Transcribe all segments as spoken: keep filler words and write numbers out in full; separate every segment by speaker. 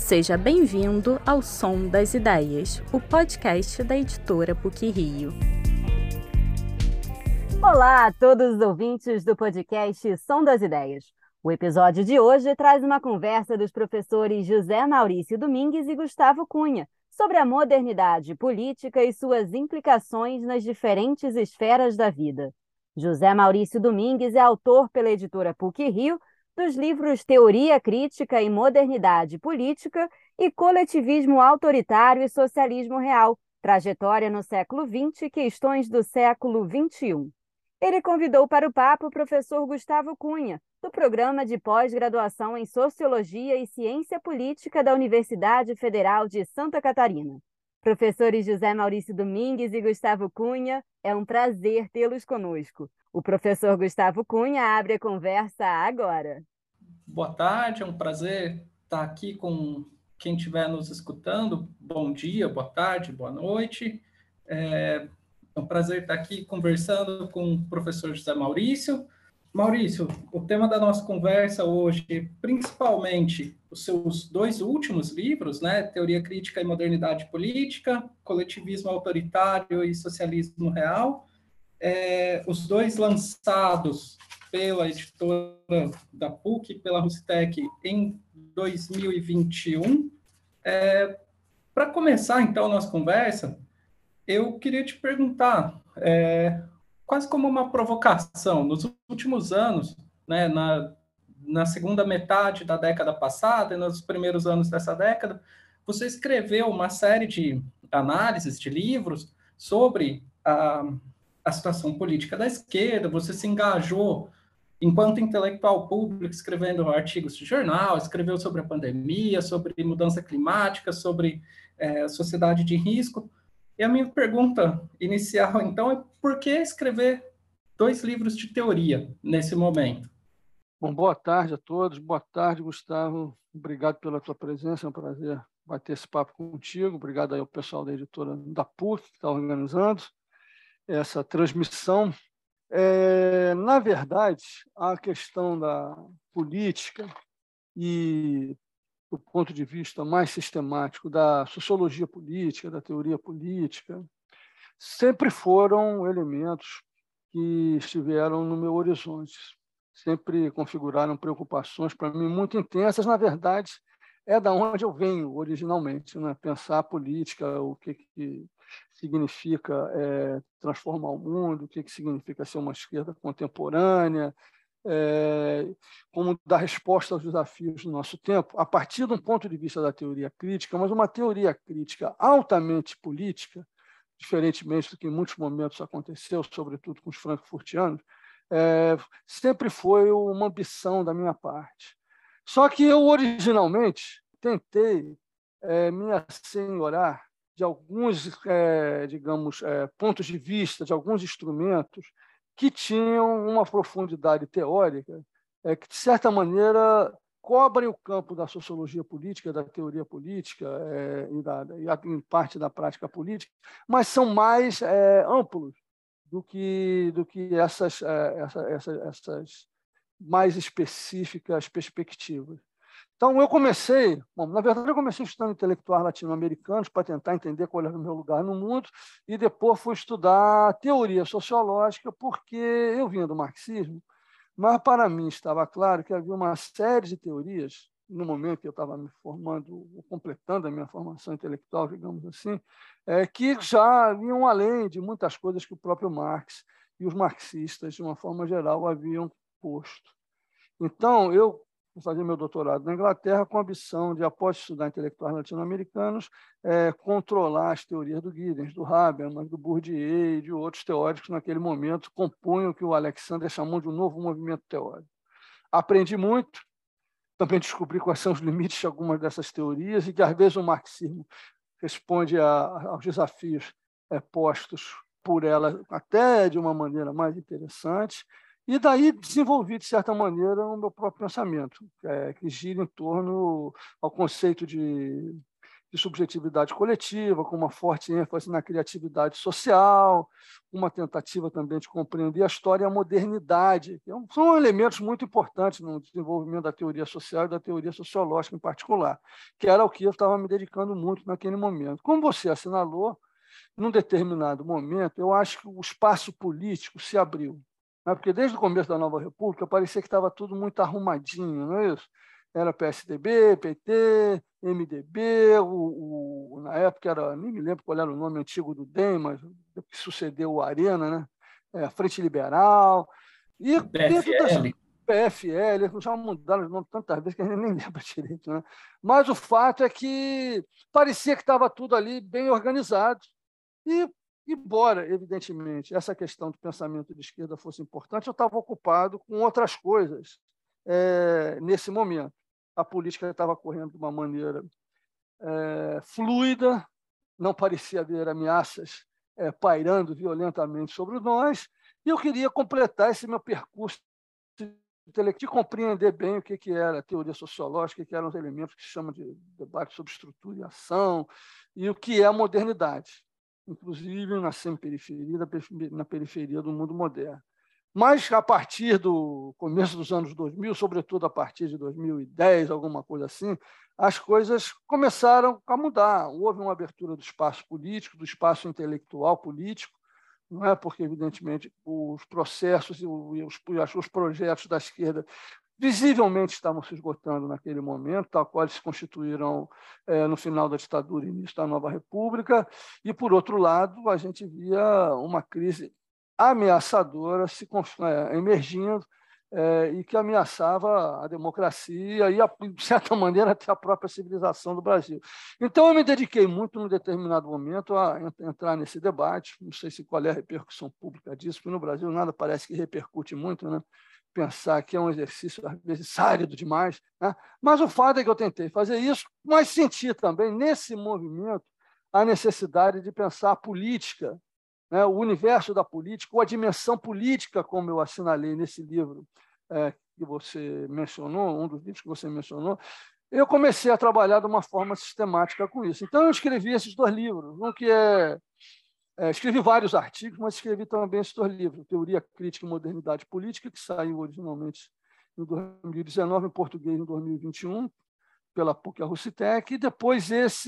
Speaker 1: Seja bem-vindo ao Som das Ideias, o podcast da editora P U C Rio.
Speaker 2: Olá a todos os ouvintes do podcast Som das Ideias. O episódio de hoje traz uma conversa dos professores José Maurício Domingues e Gustavo Cunha sobre a modernidade política e suas implicações nas diferentes esferas da vida. José Maurício Domingues é autor pela editora P U C Rio dos livros Teoria Crítica e Modernidade Política e Coletivismo Autoritário e Socialismo Real, Trajetória no século vinte e Questões do século vinte e um. Ele convidou para o papo o professor Gustavo Cunha, do Programa de Pós-Graduação em Sociologia e Ciência Política da Universidade Federal de Santa Catarina. Professores José Maurício Domingues e Gustavo Cunha, é um prazer tê-los conosco. O professor Gustavo Cunha abre a conversa agora.
Speaker 3: Boa tarde, é um prazer estar aqui com quem estiver nos escutando. Bom dia, boa tarde, boa noite. É É um prazer estar aqui conversando com o professor José Maurício. Maurício, o tema da nossa conversa hoje, principalmente os seus dois últimos livros, né? Teoria Crítica e Modernidade Política, Coletivismo Autoritário e Socialismo Real, é, os dois lançados pela editora da P U C, pela Rustec, em dois mil e vinte e um. É, Para começar, então, a nossa conversa, eu queria te perguntar, é, quase como uma provocação, nos últimos anos, né, na, na segunda metade da década passada e nos primeiros anos dessa década, você escreveu uma série de análises, de livros sobre a, a situação política da esquerda, você se engajou enquanto intelectual público, escrevendo artigos de jornal, escreveu sobre a pandemia, sobre mudança climática, sobre é, sociedade de risco. E a minha pergunta inicial, então, é por que escrever dois livros de teoria nesse momento?
Speaker 4: Bom, boa tarde a todos. Boa tarde, Gustavo. Obrigado pela tua presença. É um prazer bater esse papo contigo. Obrigado aí ao pessoal da editora da P U C que está organizando essa transmissão. É, na verdade, a questão da política e do ponto de vista mais sistemático da sociologia política, da teoria política, sempre foram elementos que estiveram no meu horizonte, sempre configuraram preocupações para mim muito intensas. Na verdade, é da onde eu venho originalmente, né? Pensar a política, o que, que significa é, transformar o mundo, o que, que significa ser uma esquerda contemporânea, É, como dar resposta aos desafios do nosso tempo, a partir de um ponto de vista da teoria crítica, mas uma teoria crítica altamente política, diferentemente do que em muitos momentos aconteceu, sobretudo com os frankfurtianos, é, sempre foi uma ambição da minha parte. Só que eu, originalmente, tentei é, me assenhorar de alguns, é, digamos, é, pontos de vista, de alguns instrumentos que tinham uma profundidade teórica é, que, de certa maneira, cobrem o campo da sociologia política, da teoria política é, e, da, e, em parte, da prática política, mas são mais é, amplos do que, do que essas, é, essa, essa, essas mais específicas perspectivas. Então, eu comecei, bom, na verdade, eu comecei estudando intelectuais latino-americanos para tentar entender qual era o meu lugar no mundo, e depois fui estudar teoria sociológica, porque eu vinha do marxismo, mas para mim estava claro que havia uma série de teorias, no momento que eu estava me formando, completando a minha formação intelectual, digamos assim, é, que já iam além de muitas coisas que o próprio Marx e os marxistas, de uma forma geral, haviam posto. Então, eu fui fazer meu doutorado na Inglaterra com a ambição de, após estudar intelectuais latino-americanos, é, controlar as teorias do Giddens, do Habermas, do Bourdieu e de outros teóricos que, naquele momento, compunham o que o Alexander chamou de um novo movimento teórico. Aprendi muito, também descobri quais são os limites de algumas dessas teorias e que, às vezes, o marxismo responde a, aos desafios é, postos por ela até de uma maneira mais interessante. E daí desenvolvi, de certa maneira, o meu próprio pensamento, é, que gira em torno ao conceito de, de subjetividade coletiva, com uma forte ênfase na criatividade social, uma tentativa também de compreender a história e a modernidade, que são elementos muito importantes no desenvolvimento da teoria social e da teoria sociológica em particular, que era o que eu estava me dedicando muito naquele momento. Como você assinalou, num determinado momento, eu acho que o espaço político se abriu, né? Porque desde o começo da Nova República parecia que estava tudo muito arrumadinho, não é isso? Era P S D B, P T, M D B, o, o, na época era, nem me lembro qual era o nome antigo do D E M, mas que sucedeu o Arena, né? É, a Frente Liberal, e
Speaker 3: P F L.
Speaker 4: P F L, já mudaram o nome tantas vezes que a gente nem lembra direito, né? Mas o fato é que parecia que estava tudo ali bem organizado, e, embora, evidentemente, essa questão do pensamento de esquerda fosse importante, eu estava ocupado com outras coisas é, nesse momento. A política estava correndo de uma maneira é, fluida, não parecia haver ameaças é, pairando violentamente sobre nós, e eu queria completar esse meu percurso de compreender bem o que, que era a teoria sociológica, o que eram os elementos que se chama de debate sobre estrutura e ação, e o que é a modernidade, inclusive na semi-periferia, na periferia do mundo moderno. Mas, a partir do começo dos anos dois mil, sobretudo a partir de dois mil e dez, alguma coisa assim, as coisas começaram a mudar. Houve uma abertura do espaço político, do espaço intelectual político, não é? Porque, evidentemente, os processos e os, os projetos da esquerda visivelmente estavam se esgotando naquele momento, tal qual eles se constituíram é, no final da ditadura e início da Nova República, e, por outro lado, a gente via uma crise ameaçadora se é, emergindo é, e que ameaçava a democracia e, de certa maneira, até a própria civilização do Brasil. Então, eu me dediquei muito, num determinado momento, a entrar nesse debate. Não sei se qual é a repercussão pública disso, porque no Brasil nada parece que repercute muito, né? Pensar que é um exercício, às vezes, árido demais, né? Mas o fato é que eu tentei fazer isso, mas senti também, nesse movimento, a necessidade de pensar a política, né, o universo da política, ou a dimensão política, como eu assinalei nesse livro é, que você mencionou, um dos livros que você mencionou, eu comecei a trabalhar de uma forma sistemática com isso. Então, eu escrevi esses dois livros, um que é, é escrevi vários artigos, mas escrevi também esses dois livros, Teoria Crítica e Modernidade Política, que saiu originalmente em dois mil e dezenove, em português em dois mil e vinte e um, pela P U C A Rucitec, e depois esse...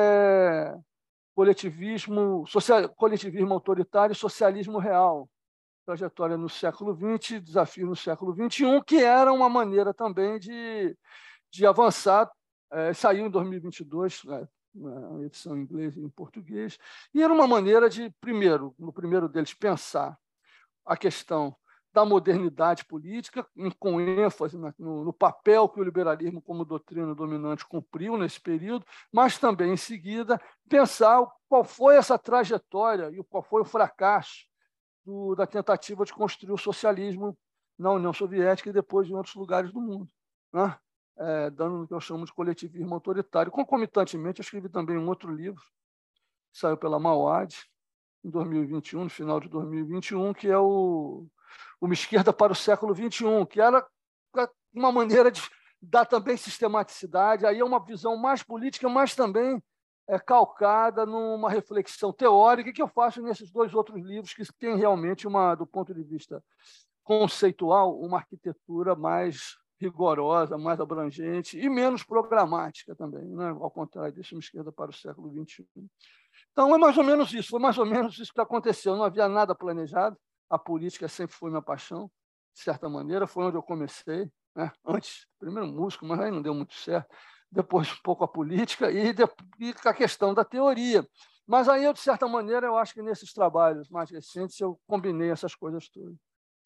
Speaker 4: É, Coletivismo, social, coletivismo autoritário e socialismo real, trajetória no século vinte, desafio no século vinte e um, que era uma maneira também de, de avançar, é, saiu em dois mil e vinte e dois, né, na edição em inglês e em português, e era uma maneira de, primeiro, no primeiro deles, pensar a questão da modernidade política, com ênfase no, no papel que o liberalismo como doutrina dominante cumpriu nesse período, mas também, em seguida, pensar qual foi essa trajetória e qual foi o fracasso do, da tentativa de construir o socialismo na União Soviética e depois em outros lugares do mundo, né? É, dando o que eu chamo de coletivismo autoritário. Concomitantemente, eu escrevi também um outro livro, que saiu pela Mauad, em dois mil e vinte e um, no final de dois mil e vinte e um, que é o Uma Esquerda para o Século vinte e um, que era uma maneira de dar também sistematicidade, aí é uma visão mais política, mas também é calcada numa reflexão teórica que eu faço nesses dois outros livros, que têm realmente, uma, do ponto de vista conceitual, uma arquitetura mais rigorosa, mais abrangente e menos programática também, né? Ao contrário desse Uma Esquerda para o Século vinte e um. Então, é mais ou menos isso, foi mais ou menos isso que aconteceu, não havia nada planejado. A política sempre foi minha paixão, de certa maneira, foi onde eu comecei, né? Antes, primeiro músico, mas aí não deu muito certo, depois um pouco a política e, de, e a questão da teoria. Mas aí, eu, de certa maneira, eu acho que nesses trabalhos mais recentes eu combinei essas coisas todas.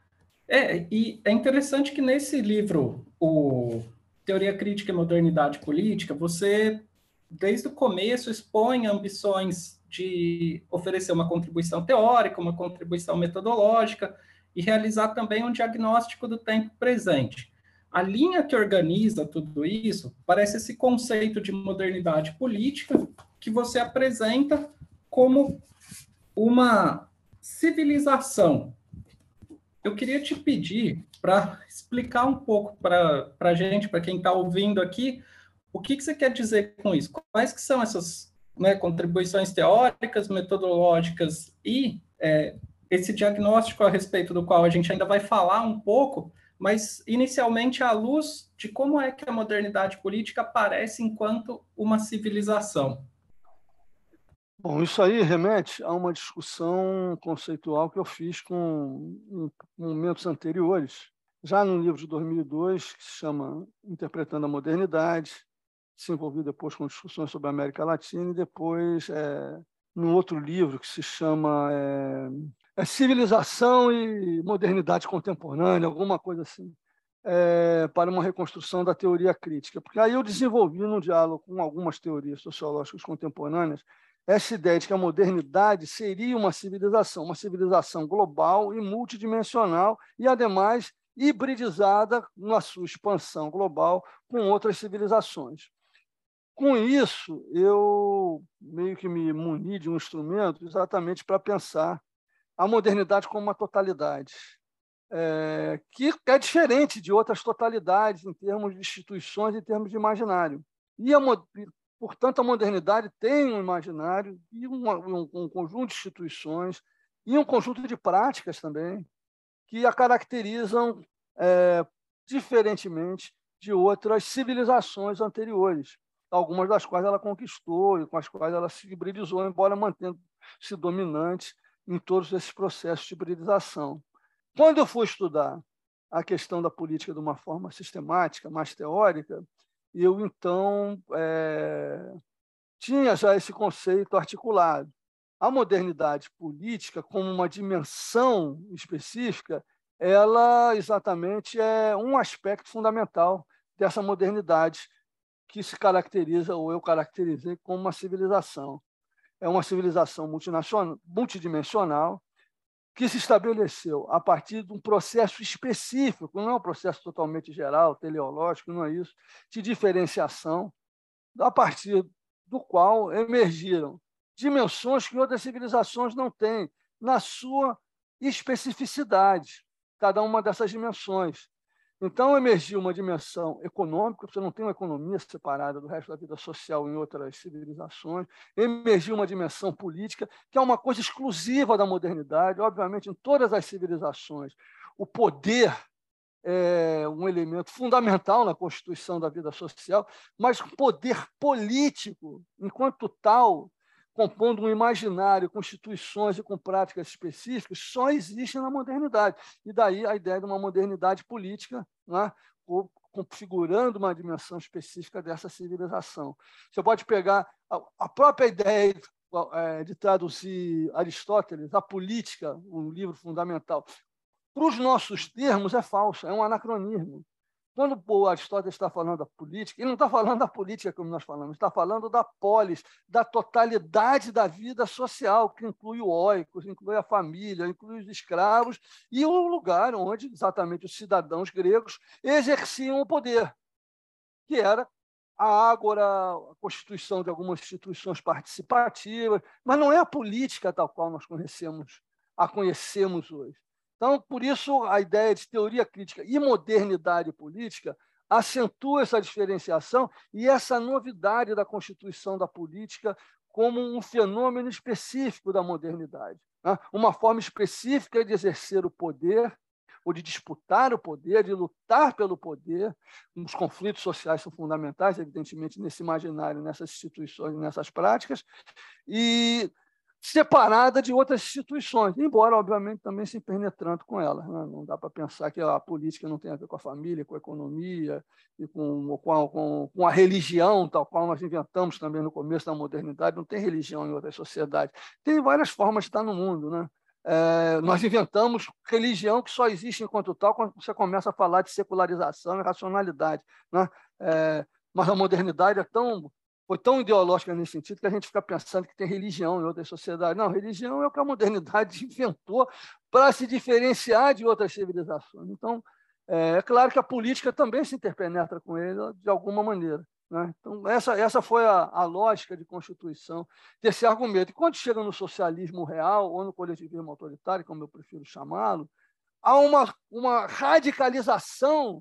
Speaker 3: É, e é interessante que nesse livro, o Teoria Crítica e Modernidade Política, você, desde o começo, expõe ambições de oferecer uma contribuição teórica, uma contribuição metodológica e realizar também um diagnóstico do tempo presente. A linha que organiza tudo isso parece esse conceito de modernidade política que você apresenta como uma civilização. Eu queria te pedir para explicar um pouco para a gente, para quem está ouvindo aqui, O que, que você quer dizer com isso? Quais que são essas, né, contribuições teóricas, metodológicas e é, esse diagnóstico a respeito do qual a gente ainda vai falar um pouco, mas inicialmente à luz de como é que a modernidade política aparece enquanto uma civilização?
Speaker 4: Bom, isso aí remete a uma discussão conceitual que eu fiz com em momentos anteriores, já no livro de dois mil e dois, que se chama Interpretando a Modernidade, se envolveu depois com discussões sobre a América Latina, e depois é, num outro livro que se chama é, é Civilização e Modernidade Contemporânea, alguma coisa assim, é, para uma reconstrução da teoria crítica. Porque aí eu desenvolvi, num diálogo com algumas teorias sociológicas contemporâneas, essa ideia de que a modernidade seria uma civilização, uma civilização global e multidimensional, e, ademais, hibridizada na sua expansão global com outras civilizações. Com isso, eu meio que me muni de um instrumento exatamente para pensar a modernidade como uma totalidade, é, que é diferente de outras totalidades em termos de instituições, em termos de imaginário. E, a, portanto, a modernidade tem um imaginário e um, um, um conjunto de instituições e um conjunto de práticas também que a caracterizam é, diferentemente de outras civilizações anteriores, algumas das quais ela conquistou e com as quais ela se hibridizou, embora mantendo-se dominante em todos esses processos de hibridização. Quando eu fui estudar a questão da política de uma forma sistemática, mais teórica, eu, então, é, tinha já esse conceito articulado. A modernidade política, como uma dimensão específica, ela exatamente é um aspecto fundamental dessa modernidade que se caracteriza, ou eu caracterizei, como uma civilização. É uma civilização multinacional, multidimensional, que se estabeleceu a partir de um processo específico, não é um processo totalmente geral, teleológico, não é isso, de diferenciação, a partir do qual emergiram dimensões que outras civilizações não têm, na sua especificidade, cada uma dessas dimensões. Então, emergiu uma dimensão econômica, você não tem uma economia separada do resto da vida social em outras civilizações. Emergiu uma dimensão política, que é uma coisa exclusiva da modernidade, obviamente, em todas as civilizações. O poder é um elemento fundamental na constituição da vida social, mas o poder político, enquanto tal, compondo um imaginário, com instituições e com práticas específicas, só existe na modernidade. E daí a ideia de uma modernidade política, né, configurando uma dimensão específica dessa civilização. Você pode pegar a própria ideia de traduzir Aristóteles, a política, um livro fundamental, para os nossos termos é falso, é um anacronismo. Quando o Aristóteles está falando da política, ele não está falando da política como nós falamos, está falando da polis, da totalidade da vida social, que inclui o oikos, inclui a família, inclui os escravos, e o lugar onde exatamente os cidadãos gregos exerciam o poder, que era a ágora, a constituição de algumas instituições participativas, mas não é a política tal qual nós conhecemos, a conhecemos hoje. Então, por isso, a ideia de teoria crítica e modernidade política acentua essa diferenciação e essa novidade da constituição da política como um fenômeno específico da modernidade, né? Uma forma específica de exercer o poder, ou de disputar o poder, de lutar pelo poder. Os conflitos sociais são fundamentais, evidentemente, nesse imaginário, nessas instituições, nessas práticas, e separada de outras instituições, embora, obviamente, também se penetrando com elas, né? Não dá para pensar que a política não tem a ver com a família, com a economia, e com, com, a, com, com a religião, tal qual nós inventamos também no começo da modernidade. Não tem religião em outras sociedades. Tem várias formas de estar no mundo, né? É, nós inventamos religião que só existe enquanto tal quando você começa a falar de secularização e racionalidade, né? É, mas a modernidade é tão... foi tão ideológica nesse sentido que a gente fica pensando que tem religião em outras sociedades. Não, religião é o que a modernidade inventou para se diferenciar de outras civilizações. Então, é claro que a política também se interpenetra com ele de alguma maneira, né? Então, essa, essa foi a, a lógica de constituição desse argumento. E quando chega no socialismo real ou no coletivismo autoritário, como eu prefiro chamá-lo, há uma, uma radicalização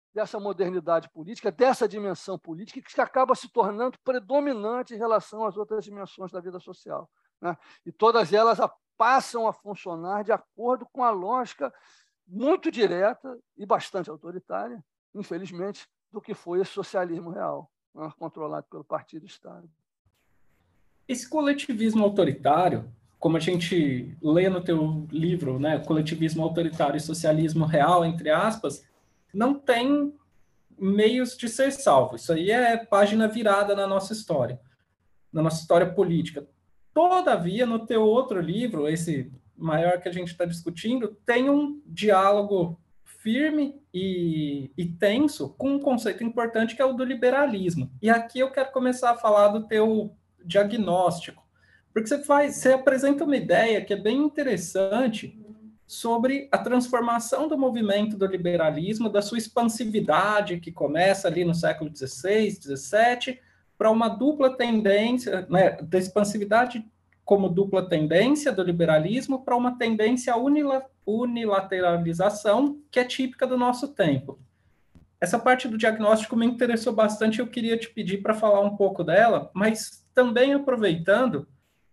Speaker 4: dessa modernidade política, dessa dimensão política, que acaba se tornando predominante em relação às outras dimensões da vida social, né? E todas elas passam a funcionar de acordo com a lógica muito direta e bastante autoritária, infelizmente, do que foi esse socialismo real, né, controlado pelo Partido-Estado.
Speaker 3: Esse coletivismo autoritário, como a gente lê no teu livro, né, Coletivismo Autoritário e Socialismo Real, entre aspas, não tem meios de ser salvo. Isso aí é página virada na nossa história, na nossa história política. Todavia, no teu outro livro, esse maior que a gente está discutindo, tem um diálogo firme e, e tenso com um conceito importante que é o do liberalismo. E aqui eu quero começar a falar do teu diagnóstico, porque você faz, você apresenta uma ideia que é bem interessante sobre a transformação do movimento do liberalismo, da sua expansividade, que começa ali no século dezesseis, dezessete, para uma dupla tendência, né, da expansividade como dupla tendência do liberalismo para uma tendência à unilateralização, que é típica do nosso tempo. Essa parte do diagnóstico me interessou bastante, eu queria te pedir para falar um pouco dela, mas também aproveitando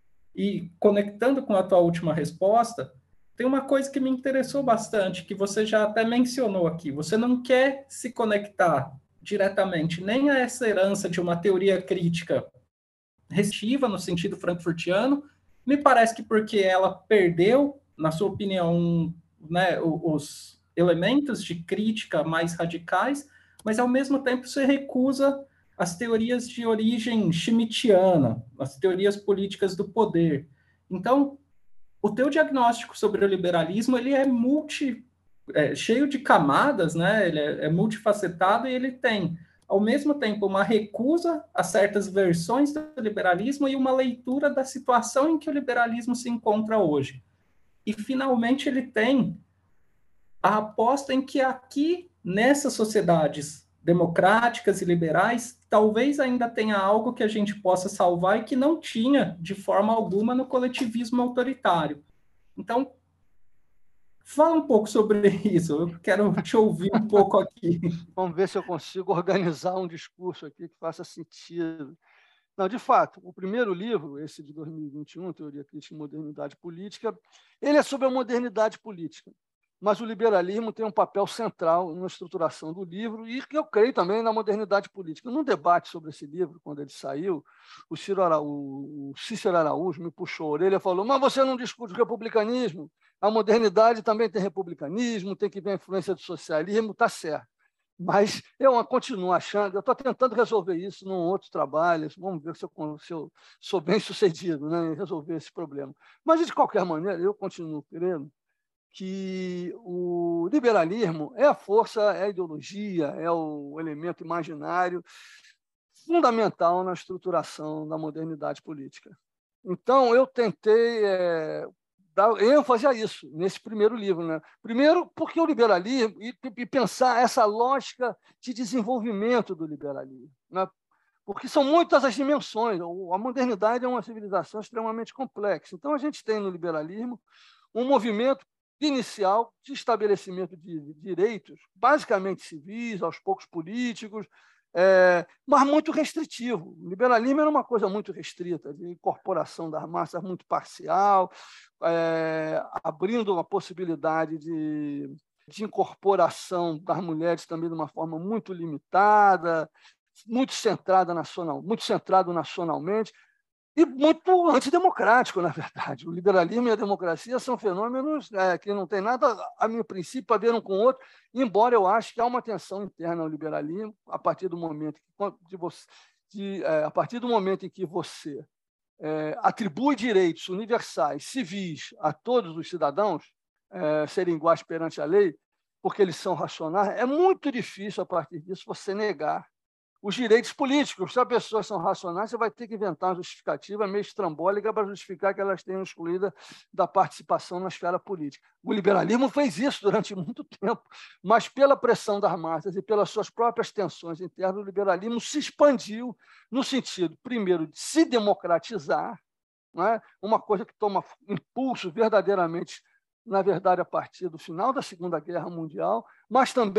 Speaker 3: e conectando com a tua última resposta, tem uma coisa que me interessou bastante, que você já até mencionou aqui. Você não quer se conectar diretamente nem a essa herança de uma teoria crítica restritiva, no sentido frankfurtiano, me parece que porque ela perdeu, na sua opinião, né, os elementos de crítica mais radicais, mas, ao mesmo tempo, você recusa as teorias de origem schmittiana, as teorias políticas do poder. Então, o teu diagnóstico sobre o liberalismo ele é multi, é, cheio de camadas, né? Ele é, é multifacetado e ele tem, ao mesmo tempo, uma recusa a certas versões do liberalismo e uma leitura da situação em que o liberalismo se encontra hoje. E, finalmente, ele tem a aposta em que aqui, nessas sociedades democráticas e liberais, talvez ainda tenha algo que a gente possa salvar e que não tinha, de forma alguma, no coletivismo autoritário. Então, fala um pouco sobre isso. Eu quero te ouvir um pouco aqui.
Speaker 4: Vamos ver se eu consigo organizar um discurso aqui que faça sentido. Não, de fato, o primeiro livro, esse de dois mil e vinte e um, Teoria Crítica e Modernidade Política, ele é sobre a modernidade política. Mas o liberalismo tem um papel central na estruturação do livro e que eu creio também na modernidade política. Num debate sobre esse livro, quando ele saiu, o, Ciro Ara... o Cícero Araújo me puxou a orelha e falou: mas você não discute o republicanismo? A modernidade também tem republicanismo, tem que ver a influência do socialismo, está certo. Mas eu continuo achando, eu estou tentando resolver isso num outro trabalho, vamos ver se eu, se eu sou bem sucedido, né, em resolver esse problema. Mas, de qualquer maneira, eu continuo crendo que o liberalismo é a força, é a ideologia, é o elemento imaginário fundamental na estruturação da modernidade política. Então, eu tentei é, dar ênfase a isso nesse primeiro livro, né? Primeiro, porque o liberalismo, e, e pensar essa lógica de desenvolvimento do liberalismo, né? Porque são muitas as dimensões. A modernidade é uma civilização extremamente complexa. Então, a gente tem no liberalismo um movimento inicial de estabelecimento de direitos, basicamente civis, aos poucos políticos, é, mas muito restritivo. O liberalismo era uma coisa muito restrita, de incorporação das massas muito parcial, é, abrindo uma possibilidade de, de incorporação das mulheres também de uma forma muito limitada, muito centrada nacional, muito centrado nacionalmente, e muito antidemocrático, na verdade. O liberalismo e a democracia são fenômenos é, que não têm nada, a meu princípio, a ver um com o outro, embora eu ache que há uma tensão interna ao liberalismo, a partir do momento que, de você, de, é, a partir do momento em que você é, atribui direitos universais, civis, a todos os cidadãos, é, serem iguais perante a lei, porque eles são racionais, é muito difícil, a partir disso, você negar os direitos políticos. Se as pessoas são racionais, você vai ter que inventar uma justificativa meio estrambólica para justificar que elas tenham excluída da participação na esfera política. O liberalismo fez isso durante muito tempo, mas pela pressão das massas e pelas suas próprias tensões internas, o liberalismo se expandiu no sentido, primeiro, de se democratizar, não é? Uma coisa que toma impulso verdadeiramente, na verdade, a partir do final da Segunda Guerra Mundial, mas também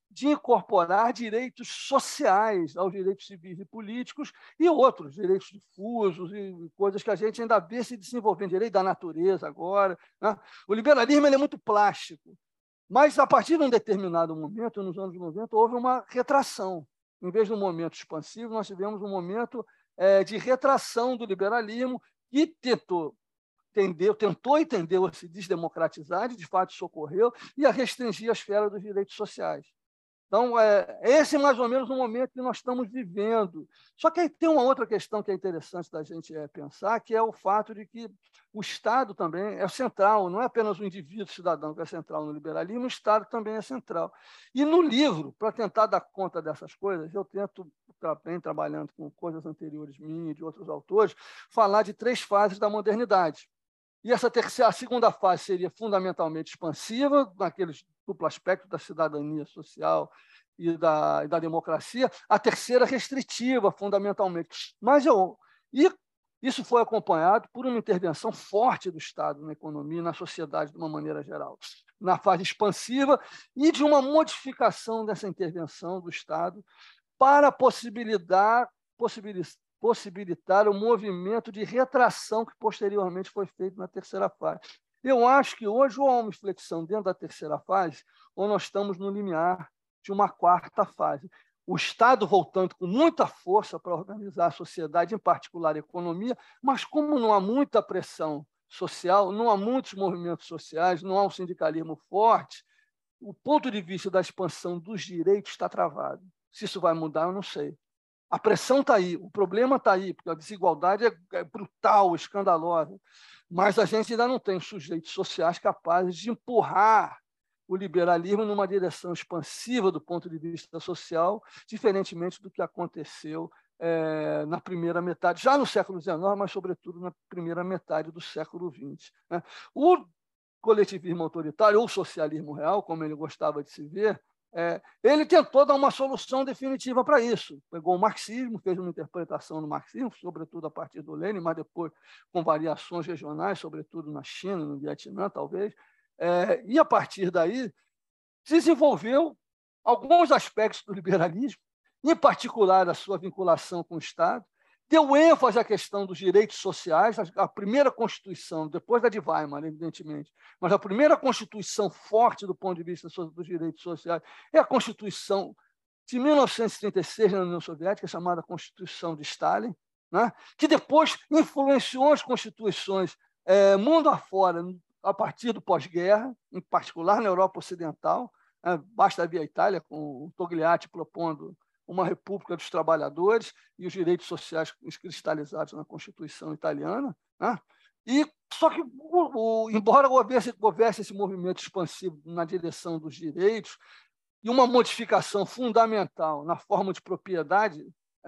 Speaker 4: de incorporar direitos sociais aos direitos civis e políticos e outros, direitos difusos e coisas que a gente ainda vê se desenvolvendo, direito da natureza agora. Né? O liberalismo ele é muito plástico, mas, a partir de um determinado momento, nos anos noventa, houve uma retração. Em vez de um momento expansivo, nós tivemos um momento é, de retração do liberalismo que tentou, entendeu, tentou e tendeu a se desdemocratizar, de fato isso ocorreu, e a restringir a esfera dos direitos sociais. Então, é, esse é mais ou menos o momento que nós estamos vivendo. Só que aí tem uma outra questão que é interessante da gente é, pensar, que é o fato de que o Estado também é central, não é apenas o indivíduo cidadão que é central no liberalismo, o Estado também é central. E no livro, para tentar dar conta dessas coisas, eu tento, também trabalhando com coisas anteriores minhas e de outros autores, falar de três fases da modernidade. E essa terceira, a segunda fase seria fundamentalmente expansiva, naquele duplo aspecto da cidadania social e da, e da democracia. A terceira, restritiva, fundamentalmente. Mas eu, e isso foi acompanhado por uma intervenção forte do Estado na economia e na sociedade de uma maneira geral, na fase expansiva, e de uma modificação dessa intervenção do Estado para possibilitar, possibilitar possibilitar o movimento de retração que posteriormente foi feito na terceira fase. Eu acho que hoje ou há uma inflexão dentro da terceira fase, ou nós estamos no limiar de uma quarta fase. O Estado voltando com muita força para organizar a sociedade, em particular a economia, mas como não há muita pressão social, não há muitos movimentos sociais, não há um sindicalismo forte, o ponto de vista da expansão dos direitos está travado. Se isso vai mudar, eu não sei. A pressão está aí, o problema está aí, porque a desigualdade é, é brutal, escandalosa, mas a gente ainda não tem sujeitos sociais capazes de empurrar o liberalismo numa direção expansiva do ponto de vista social, diferentemente do que aconteceu é, na primeira metade, já no século dezenove, mas, sobretudo, na primeira metade do século vinte. Né? O coletivismo autoritário, ou socialismo real, como ele gostava de se ver, É, ele tentou dar uma solução definitiva para isso. Pegou o marxismo, fez uma interpretação do marxismo, sobretudo a partir do Lenin, mas depois com variações regionais, sobretudo na China, no Vietnã, talvez. É, e, a partir daí, desenvolveu alguns aspectos do liberalismo, em particular a sua vinculação com o Estado, deu ênfase à questão dos direitos sociais, a primeira Constituição, depois da de Weimar, evidentemente, mas a primeira Constituição forte do ponto de vista dos direitos sociais é a Constituição de mil novecentos e trinta e seis na União Soviética, chamada Constituição de Stalin, né? Que depois influenciou as constituições é, mundo afora, a partir do pós-guerra, em particular na Europa Ocidental. É, basta ver a Itália, com o Togliatti propondo uma república dos trabalhadores e os direitos sociais cristalizados na Constituição italiana. Né? E, só que, o, o, embora houvesse, houvesse esse movimento expansivo na direção dos direitos e uma modificação fundamental na forma de propriedade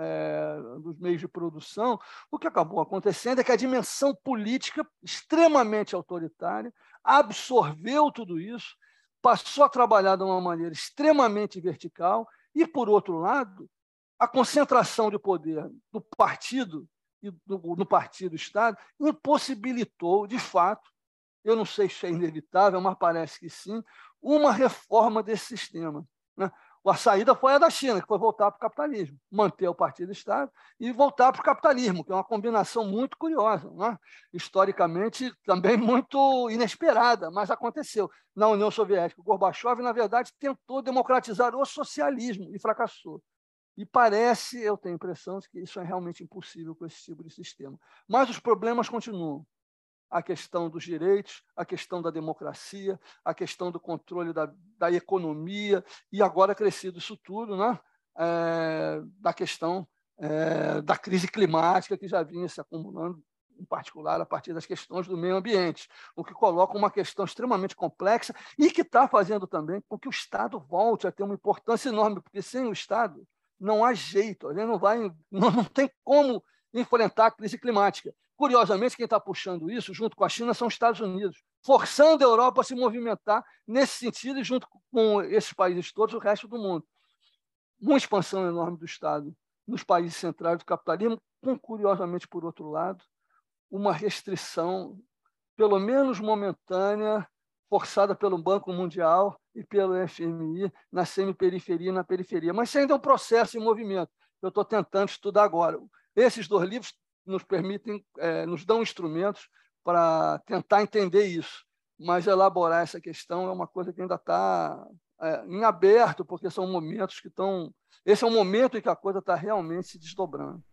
Speaker 4: é, dos meios de produção, o que acabou acontecendo é que a dimensão política, extremamente autoritária, absorveu tudo isso, passou a trabalhar de uma maneira extremamente vertical. E, por outro lado, a concentração de poder do partido e do, no partido Estado impossibilitou, de fato, eu não sei se é inevitável, mas parece que sim, uma reforma desse sistema. Né? A saída foi a da China, que foi voltar para o capitalismo, manter o partido Estado e voltar para o capitalismo, que é uma combinação muito curiosa, né? Historicamente também muito inesperada, mas aconteceu. Na União Soviética, o Gorbachev, na verdade, tentou democratizar o socialismo e fracassou. E parece, eu tenho a impressão de que isso é realmente impossível com esse tipo de sistema. Mas os problemas continuam. A questão dos direitos, a questão da democracia, a questão do controle da, da economia e, agora crescido isso tudo, né? é, da questão é, da crise climática que já vinha se acumulando, em particular a partir das questões do meio ambiente, o que coloca uma questão extremamente complexa e que está fazendo também com que o Estado volte a ter uma importância enorme, porque sem o Estado não há jeito, a gente não, vai, não, não tem como enfrentar a crise climática. Curiosamente, quem está puxando isso, junto com a China, são os Estados Unidos, forçando a Europa a se movimentar nesse sentido e, junto com esses países todos, o resto do mundo. Uma expansão enorme do Estado nos países centrais do capitalismo, com, curiosamente, por outro lado, uma restrição, pelo menos momentânea, forçada pelo Banco Mundial, e pelo F M I na semiperiferia e na periferia. Mas isso ainda é um processo em movimento. Eu estou tentando estudar agora. Esses dois livros nos permitem, é, nos dão instrumentos para tentar entender isso, mas elaborar essa questão é uma coisa que ainda está é, em aberto, porque são momentos que estão... Esse é o momento em que a coisa está realmente se desdobrando.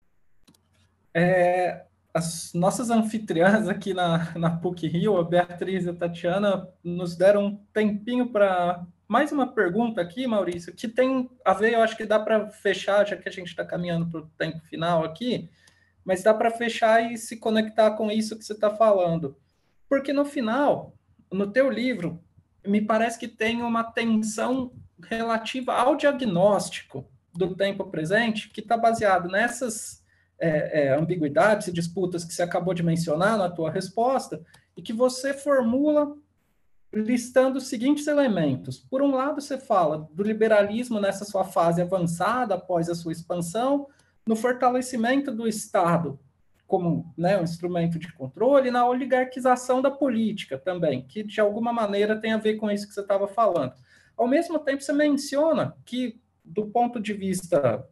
Speaker 3: É, as nossas anfitriãs aqui na, na PUC-Rio, a Beatriz e a Tatiana, nos deram um tempinho para mais uma pergunta aqui, Maurício, que tem a ver, eu acho que dá para fechar, já que a gente está caminhando para o tempo final aqui, mas dá para fechar e se conectar com isso que você está falando. Porque no final, no teu livro, me parece que tem uma tensão relativa ao diagnóstico do tempo presente, que está baseado nessas é, é, ambiguidades e disputas que você acabou de mencionar na tua resposta, e que você formula listando os seguintes elementos. Por um lado, você fala do liberalismo nessa sua fase avançada, após a sua expansão, no fortalecimento do Estado como, né, um instrumento de controle, e na oligarquização da política também, que de alguma maneira tem a ver com isso que você estava falando. Ao mesmo tempo, você menciona que, do ponto de vista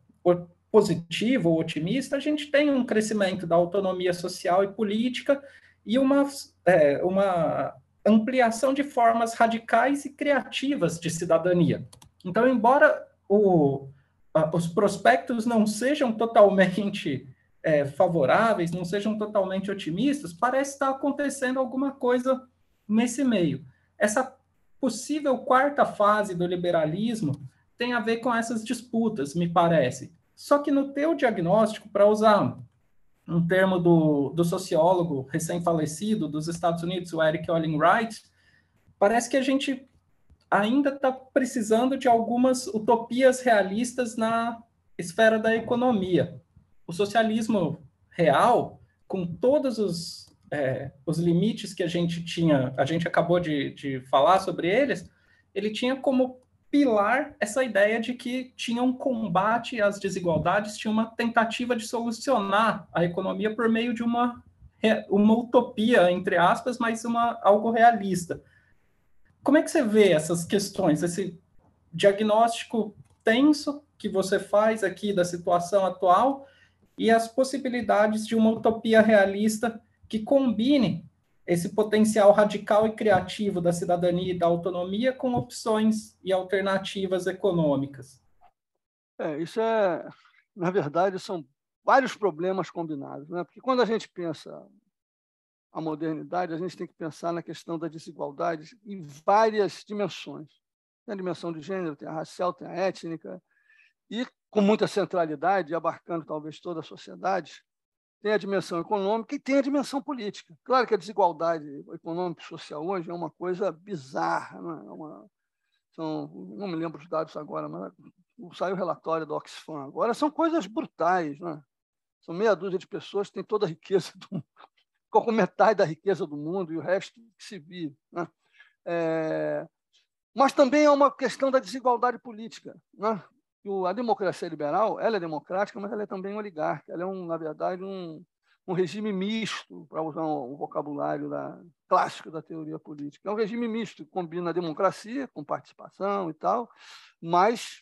Speaker 3: positivo ou otimista, a gente tem um crescimento da autonomia social e política e uma, é, uma ampliação de formas radicais e criativas de cidadania. Então, embora o, a, os prospectos não sejam totalmente é, favoráveis, não sejam totalmente otimistas, parece estar acontecendo alguma coisa nesse meio. Essa possível quarta fase do liberalismo tem a ver com essas disputas, me parece. Só que no teu diagnóstico, para usar um termo do, do sociólogo recém-falecido dos Estados Unidos, o Eric Olin Wright, parece que a gente ainda está precisando de algumas utopias realistas na esfera da economia. O socialismo real, com todos os, é, os limites que a gente tinha, a gente acabou de, de falar sobre eles, ele tinha como pilar essa ideia de que tinha um combate às desigualdades, tinha uma tentativa de solucionar a economia por meio de uma, uma utopia, entre aspas, mas uma, algo realista. Como é que você vê essas questões, esse diagnóstico tenso que você faz aqui da situação atual e as possibilidades de uma utopia realista que combine esse potencial radical e criativo da cidadania e da autonomia com opções e alternativas econômicas?
Speaker 4: É, isso é, na verdade, são vários problemas combinados, né? Porque quando a gente pensa a modernidade, a gente tem que pensar na questão da desigualdade em várias dimensões. Tem a dimensão de gênero, tem a racial, tem a étnica, e com muita centralidade, abarcando talvez toda a sociedade, tem a dimensão econômica e tem a dimensão política. Claro que a desigualdade econômica e social hoje é uma coisa bizarra. Não, é? uma, são, não me lembro os dados agora, mas saiu o relatório do Oxfam agora. São coisas brutais. Não é? São meia dúzia de pessoas que têm toda a riqueza do mundo, com metade da riqueza do mundo e o resto que se vive. Né? É, mas também é uma questão da desigualdade política. Né? A democracia liberal, ela é democrática, mas ela é também oligárquica. Ela é, um, na verdade, um, um regime misto, para usar um vocabulário da, clássico da teoria política. É um regime misto, que combina a democracia com participação e tal, mas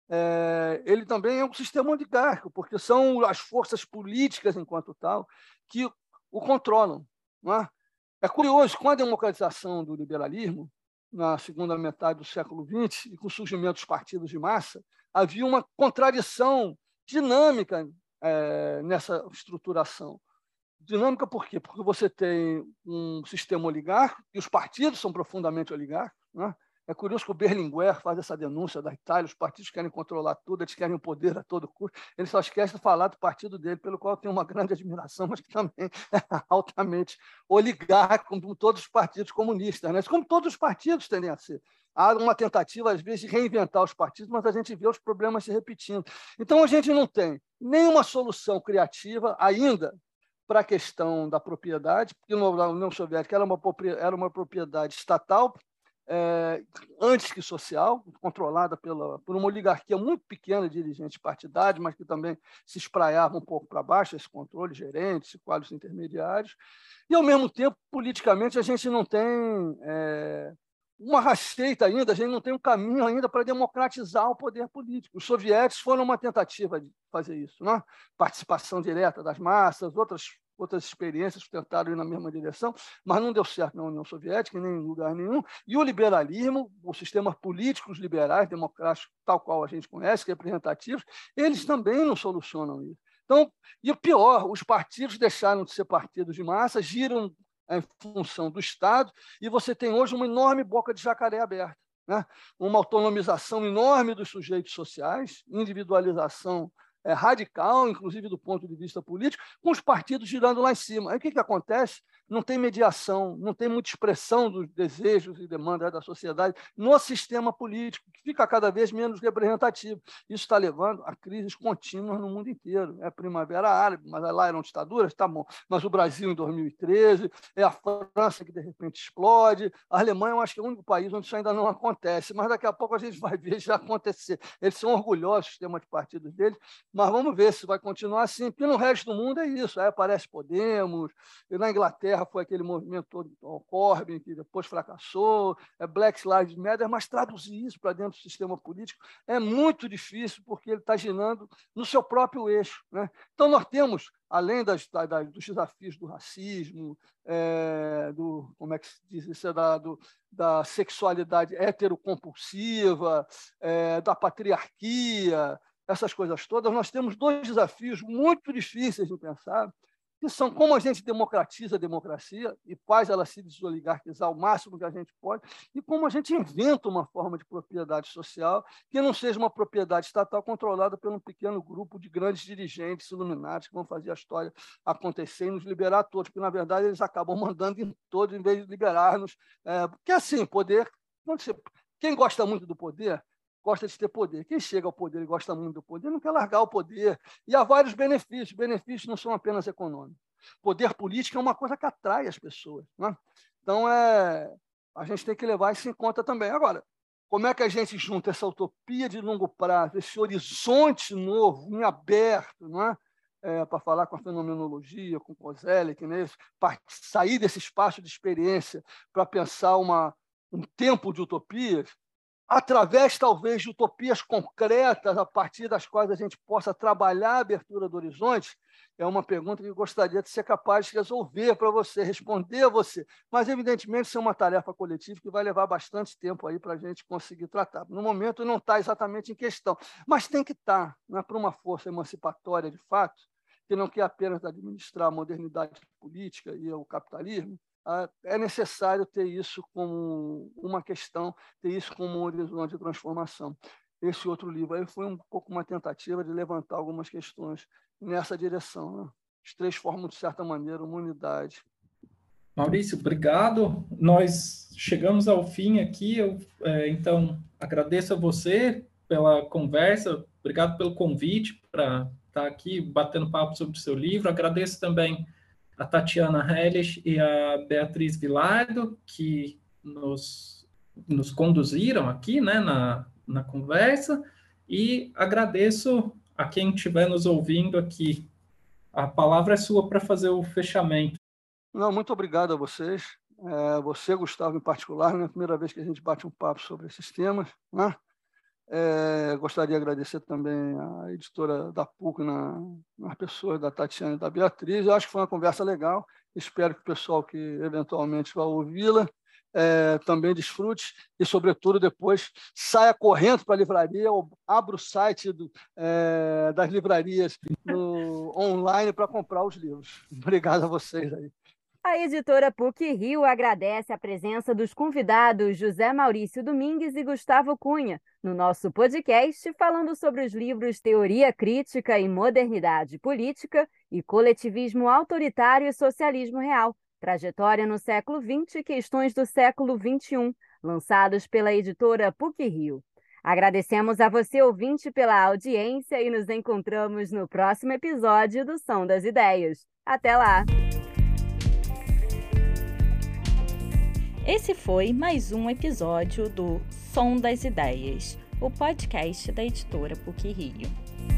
Speaker 4: é, ele também é um sistema oligárquico, porque são as forças políticas, enquanto tal, que o controlam. Não é? É curioso, com a democratização do liberalismo, na segunda metade do século vinte, e com o surgimento dos partidos de massa, havia uma contradição dinâmica é, nessa estruturação. Dinâmica por quê? Porque você tem um sistema oligárquico, e os partidos são profundamente oligárquicos. Né? É curioso que o Berlinguer faz essa denúncia da Itália, os partidos querem controlar tudo, eles querem o poder a todo custo, ele só esquece de falar do partido dele, pelo qual eu tenho uma grande admiração, mas que também é altamente oligárquico, como todos os partidos comunistas, né? Como todos os partidos tendem a ser. Há uma tentativa, às vezes, de reinventar os partidos, mas a gente vê os problemas se repetindo. Então, a gente não tem nenhuma solução criativa ainda para a questão da propriedade, porque na União Soviética era uma, era uma propriedade estatal, É, antes que social, controlada pela, por uma oligarquia muito pequena de dirigentes partidários, mas que também se espraiava um pouco para baixo, esse controle, gerentes, quadros intermediários. E, ao mesmo tempo, politicamente, a gente não tem é, uma receita ainda, a gente não tem um caminho ainda para democratizar o poder político. Os soviéticos foram uma tentativa de fazer isso, né? Participação direta das massas, outras, outras experiências tentaram ir na mesma direção, mas não deu certo na União Soviética, nem em lugar nenhum. E o liberalismo, os sistemas políticos liberais, democráticos, tal qual a gente conhece, representativos, eles também não solucionam isso. Então, e o pior, os partidos deixaram de ser partidos de massa, giram em função do Estado, e você tem hoje uma enorme boca de jacaré aberta, né? Uma autonomização enorme dos sujeitos sociais, individualização é, radical, inclusive do ponto de vista político, com os partidos girando lá em cima. Aí o que, que acontece? Não tem mediação, não tem muita expressão dos desejos e demandas da sociedade no sistema político, que fica cada vez menos representativo. Isso está levando a crises contínuas no mundo inteiro. É a Primavera Árabe, mas lá eram ditaduras, tá bom. Mas o Brasil em dois mil e treze, é a França que de repente explode, a Alemanha eu acho que é o único país onde isso ainda não acontece, mas daqui a pouco a gente vai ver já acontecer. Eles são orgulhosos do sistema de partidos deles, mas vamos ver se vai continuar assim, porque no resto do mundo é isso. Aí aparece Podemos, e na Inglaterra foi aquele movimento todo, o Corbyn, que depois fracassou, é Black Lives Matter, mas traduzir isso para dentro do sistema político é muito difícil, porque ele está girando no seu próprio eixo, né? Então, nós temos, além das, das, dos desafios do racismo, é, do, como é que se diz isso, é da, do, da sexualidade heterocompulsiva, é, da patriarquia, essas coisas todas, nós temos dois desafios muito difíceis de pensar, que são como a gente democratiza a democracia e faz ela se desoligarquizar o máximo que a gente pode, e como a gente inventa uma forma de propriedade social que não seja uma propriedade estatal controlada por um pequeno grupo de grandes dirigentes iluminados que vão fazer a história acontecer e nos liberar a todos, porque, na verdade, eles acabam mandando em todos em vez de liberar-nos. É, porque, assim, poder... Quem gosta muito do poder gosta de ter poder. Quem chega ao poder e gosta muito do poder não quer largar o poder. E há vários benefícios. Benefícios não são apenas econômicos. Poder político é uma coisa que atrai as pessoas, né? Então, é, a gente tem que levar isso em conta também. Agora, como é que a gente junta essa utopia de longo prazo, esse horizonte novo, em aberto, não é? É, para falar com a fenomenologia, com o Kozelik, né? Para sair desse espaço de experiência para pensar uma, um tempo de utopias, através, talvez, de utopias concretas, a partir das quais a gente possa trabalhar a abertura do horizonte, é uma pergunta que eu gostaria de ser capaz de resolver para você, responder a você. Mas, evidentemente, isso é uma tarefa coletiva que vai levar bastante tempo aí para a gente conseguir tratar. No momento, não está exatamente em questão, mas tem que estar, né, para uma força emancipatória, de fato, que não quer apenas administrar a modernidade política e o capitalismo. É necessário ter isso como uma questão, ter isso como um horizonte de transformação. Esse outro livro aí foi um pouco uma tentativa de levantar algumas questões nessa direção, né? Os três formam, de certa maneira, uma unidade.
Speaker 3: Maurício, obrigado. Nós chegamos ao fim aqui. Eu, é, então, agradeço a você pela conversa, obrigado pelo convite para estar aqui batendo papo sobre o seu livro. Agradeço também a Tatiana Hellish e a Beatriz Vilardo, que nos, nos conduziram aqui, né, na, na conversa, e agradeço a quem estiver nos ouvindo aqui. A palavra é sua para fazer o fechamento.
Speaker 4: Não, muito obrigado a vocês. É, você, Gustavo, em particular, não é a primeira vez que a gente bate um papo sobre esses temas, né? É, gostaria de agradecer também à editora da P U C, na, nas pessoas da Tatiana e da Beatriz. Eu acho que foi uma conversa legal. Espero que o pessoal que eventualmente vai ouvi-la é, também desfrute e, sobretudo, depois saia correndo para a livraria ou abra o site do, é, das livrarias no, online para comprar os livros. Obrigado a vocês aí.
Speaker 2: A editora P U C Rio agradece a presença dos convidados José Maurício Domingues e Gustavo Cunha no nosso podcast, falando sobre os livros Teoria Crítica e Modernidade Política e Coletivismo Autoritário e Socialismo Real, Trajetória no século vinte e Questões do século vinte e um, lançados pela editora P U C Rio. Agradecemos a você, ouvinte, pela audiência e nos encontramos no próximo episódio do Som das Ideias. Até lá!
Speaker 1: Esse foi mais um episódio do Som das Ideias, o podcast da editora P U C Rio.